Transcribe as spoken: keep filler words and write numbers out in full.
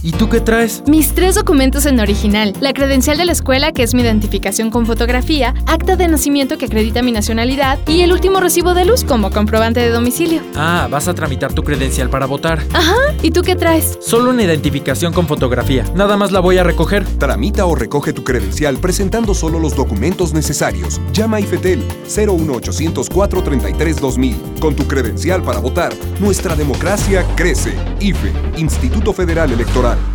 ¿Y tú qué traes? Mis tres documentos en original. La credencial de la escuela, que es mi identificación con fotografía, acta de nacimiento que acredita mi nacionalidad y el último recibo de luz como comprobante de domicilio. Ah, vas a tramitar tu credencial para votar. Ajá. ¿Y tú qué traes? Solo una identificación con fotografía. Nada más la voy a recoger. Tramita o recoge tu credencial presentando solo los documentos necesarios. Llama a IFETEL cero uno ochocientos cuatro treinta y tres dos mil. Con tu credencial para votar, nuestra democracia crece. I F E, Instituto Federal Electoral.